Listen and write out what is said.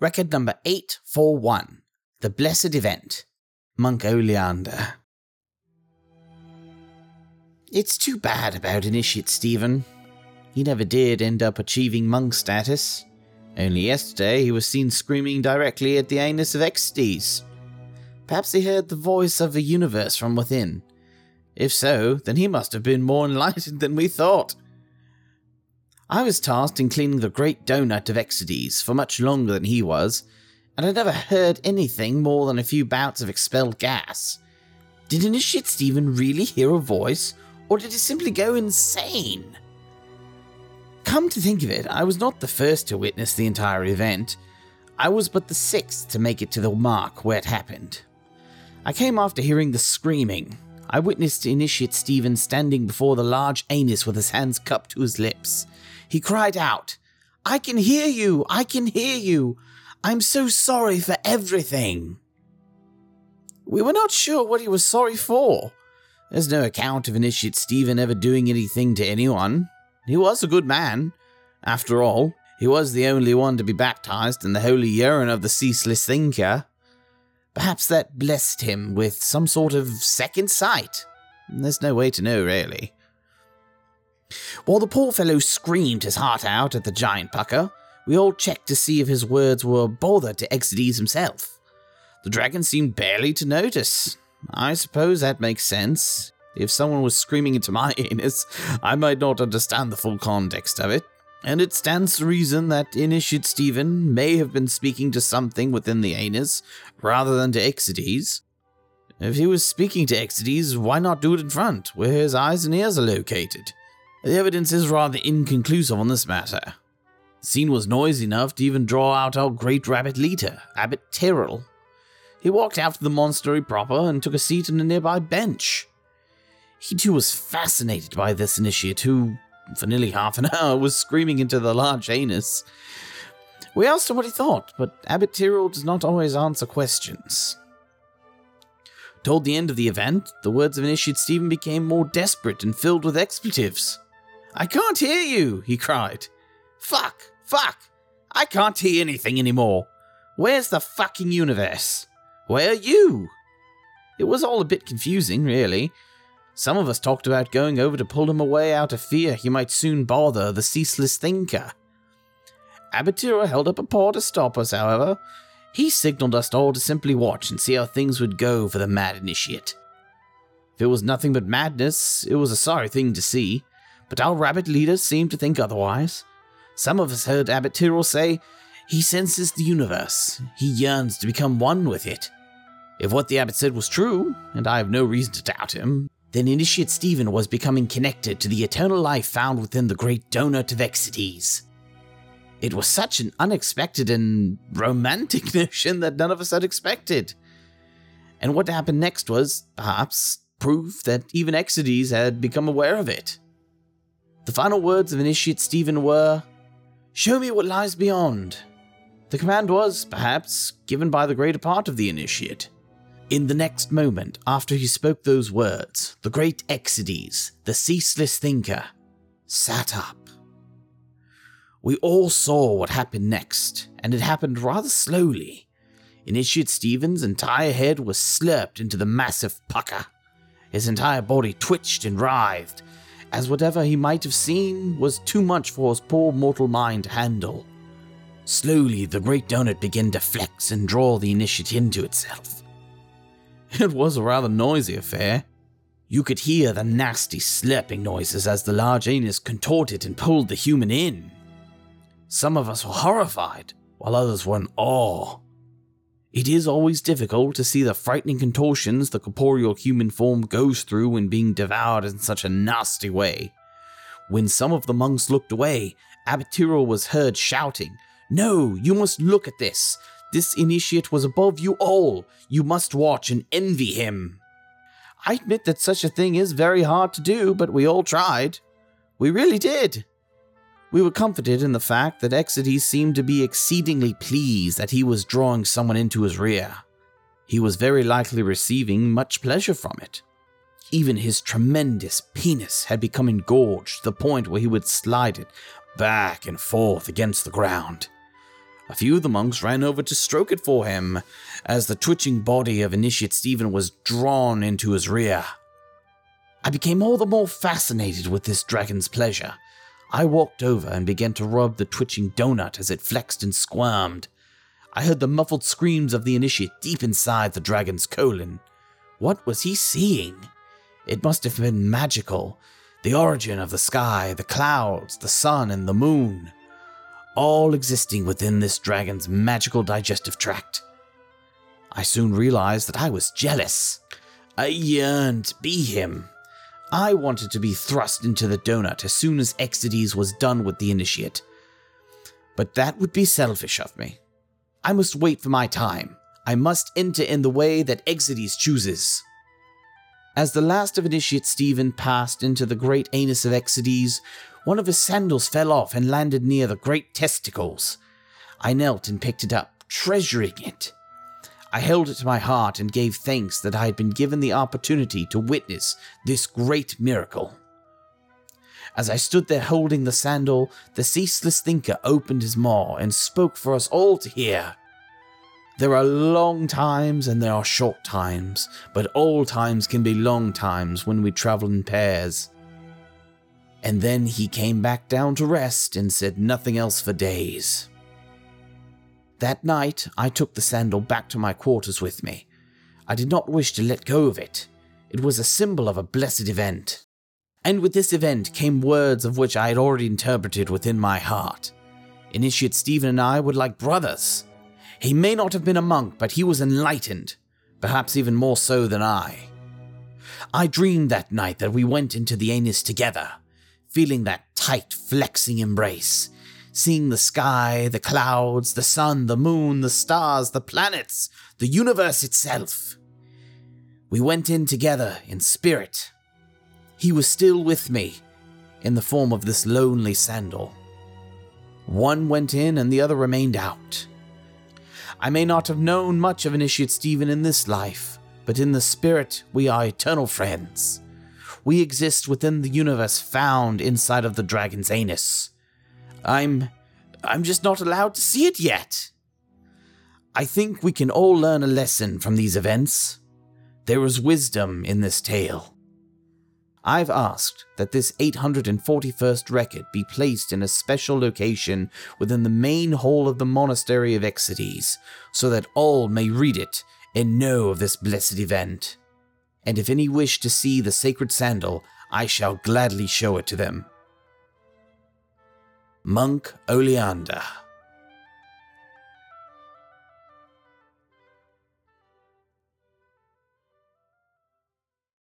Record number 841, The Blessed Event, Monk Oleander. It's too bad about Initiate Stephen. He never did end up achieving monk status. Only yesterday he was seen screaming directly at the anus of Exetes. Perhaps he heard the voice of the universe from within. If so, then he must have been more enlightened than we thought. I was tasked in cleaning the great donut of Exetes for much longer than he was, and I never heard anything more than a few bouts of expelled gas. Did Initiate Stephen really hear a voice, or did he simply go insane? Come to think of it, I was not the first to witness the entire event. I was but the sixth to make it to the mark where it happened. I came after hearing the screaming. I witnessed Initiate Stephen standing before the large anus with his hands cupped to his lips. He cried out, "I can hear you! I can hear you! I'm so sorry for everything!" We were not sure what he was sorry for. There's no account of Initiate Stephen ever doing anything to anyone. He was a good man. After all, he was the only one to be baptized in the holy urine of the ceaseless thinker. Perhaps that blessed him with some sort of second sight. There's no way to know, really. While the poor fellow screamed his heart out at the giant pucker, we all checked to see if his words were bother to Exetes himself. The dragon seemed barely to notice. I suppose that makes sense. If someone was screaming into my anus, I might not understand the full context of it, and it stands to reason that Initiate Stephen may have been speaking to something within the anus rather than to Exetes. If he was speaking to Exetes, why not do it in front, where his eyes and ears are located? The evidence is rather inconclusive on this matter. The scene was noisy enough to even draw out our great rabbit leader, Abbot Tyrrell. He walked out to the monastery proper and took a seat on a nearby bench. He too was fascinated by this initiate who, for nearly half an hour, was screaming into the large anus. We asked him what he thought, but Abbot Tyrrell does not always answer questions. Toward the end of the event, the words of Initiate Stephen became more desperate and filled with expletives. "I can't hear you," he cried. Fuck! I can't hear anything anymore. Where's the fucking universe? Where are you?" It was all a bit confusing, really. Some of us talked about going over to pull him away out of fear he might soon bother the ceaseless thinker. Abbot Tyrrell held up a paw to stop us, however. He signaled us all to simply watch and see how things would go for the mad initiate. If it was nothing but madness, it was a sorry thing to see, but our rabbit leader seemed to think otherwise. Some of us heard Abbot Tyrrell say, "He senses the universe. He yearns to become one with it." If what the abbot said was true, and I have no reason to doubt him, then Initiate Stephen was becoming connected to the eternal life found within the great donut of Exetes. It was such an unexpected and romantic notion that none of us had expected. And what happened next was, perhaps, proof that even Exetes had become aware of it. The final words of Initiate Stephen were, "Show me what lies beyond." The command was, perhaps, given by the greater part of the initiate. In the next moment, after he spoke those words, the great Exetes, the ceaseless thinker, sat up. We all saw what happened next, and it happened rather slowly. Initiate Stephen's entire head was slurped into the massive pucker. His entire body twitched and writhed, as whatever he might have seen was too much for his poor mortal mind to handle. Slowly, the great donut began to flex and draw the initiate into itself. It was a rather noisy affair. You could hear the nasty slurping noises as the large anus contorted and pulled the human in. Some of us were horrified, while others were in awe. It is always difficult to see the frightening contortions the corporeal human form goes through when being devoured in such a nasty way. When some of the monks looked away, Abbot Tyrrell was heard shouting, "No, you must look at this. This initiate was above you all. You must watch and envy him." I admit that such a thing is very hard to do, but we all tried. We really did. We were comforted in the fact that Exetes seemed to be exceedingly pleased that he was drawing someone into his rear. He was very likely receiving much pleasure from it. Even his tremendous penis had become engorged to the point where he would slide it back and forth against the ground. A few of the monks ran over to stroke it for him, as the twitching body of Initiate Stephen was drawn into his rear. I became all the more fascinated with this dragon's pleasure. I walked over and began to rub the twitching donut as it flexed and squirmed. I heard the muffled screams of the Initiate deep inside the dragon's colon. What was he seeing? It must have been magical. The origin of the sky, the clouds, the sun, and the moon, all existing within this dragon's magical digestive tract. I soon realized that I was jealous. I yearned to be him. I wanted to be thrust into the donut as soon as Exides was done with the Initiate. But that would be selfish of me. I must wait for my time. I must enter in the way that Exides chooses. As the last of Initiate Stephen passed into the great anus of Exides, one of his sandals fell off and landed near the great testicles. I knelt and picked it up, treasuring it. I held it to my heart and gave thanks that I had been given the opportunity to witness this great miracle. As I stood there holding the sandal, the ceaseless thinker opened his maw and spoke for us all to hear. There are long times and there are short times, but all times can be long times when we travel in pairs. And then he came back down to rest and said nothing else for days. That night, I took the sandal back to my quarters with me. I did not wish to let go of it. It was a symbol of a blessed event. And with this event came words of which I had already interpreted within my heart. Initiate Stephen and I were like brothers. He may not have been a monk, but he was enlightened, perhaps even more so than I. I dreamed that night that we went into the anus together, feeling that tight, flexing embrace, seeing the sky, the clouds, the sun, the moon, the stars, the planets, the universe itself. We went in together in spirit. He was still with me, in the form of this lonely sandal. One went in and the other remained out. I may not have known much of Initiate Stephen in this life, but in the spirit we are eternal friends. We exist within the universe found inside of the dragon's anus. I'm just not allowed to see it yet. I think we can all learn a lesson from these events. There is wisdom in this tale. I've asked that this 841st record be placed in a special location within the main hall of the monastery of Exides, so that all may read it and know of this blessed event. And if any wish to see the sacred sandal, I shall gladly show it to them. Monk Oleander.